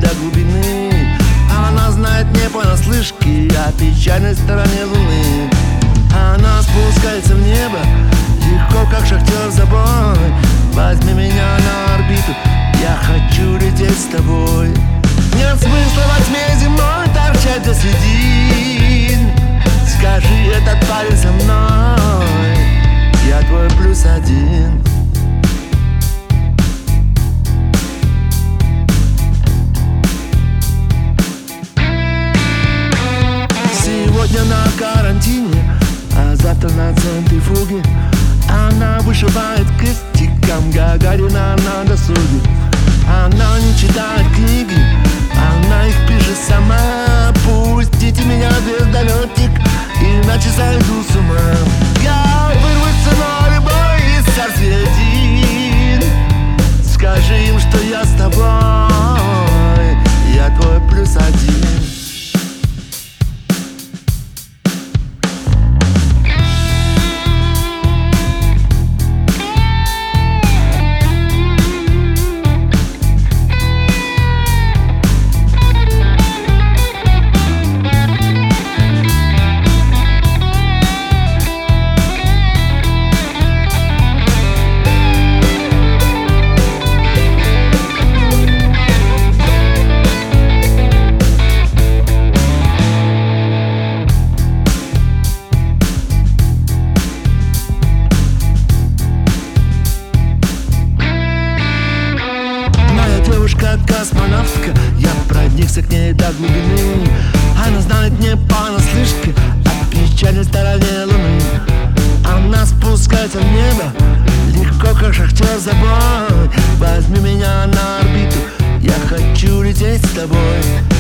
до глубины. Она знает не понаслышке о печальной стороне луны. Она спускается в небо легко, как шахтер за бой. Возьми меня на орбиту, я хочу лететь с тобой. Нет смысла во тьме земной торчать до середин. Скажи, этот парень со мной, я твой +1. Сегодня на карантине, а завтра на центрифуге. Она вышивает крестиком Гагарина на досуге. Она не читает книги, она их пишет сама. Пустите меня, звездолетик, иначе сойду с ума. Я вырвусь ценой любой из сердцевин. Скажи им, что я с тобой, я твой +1. Девушка-космонавтка, я проникся к ней до глубины. Она знает не понаслышке о печальной стороне луны. Она спускается в небо легко, как шахтер за бой. Возьми меня на орбиту, я хочу лететь с тобой.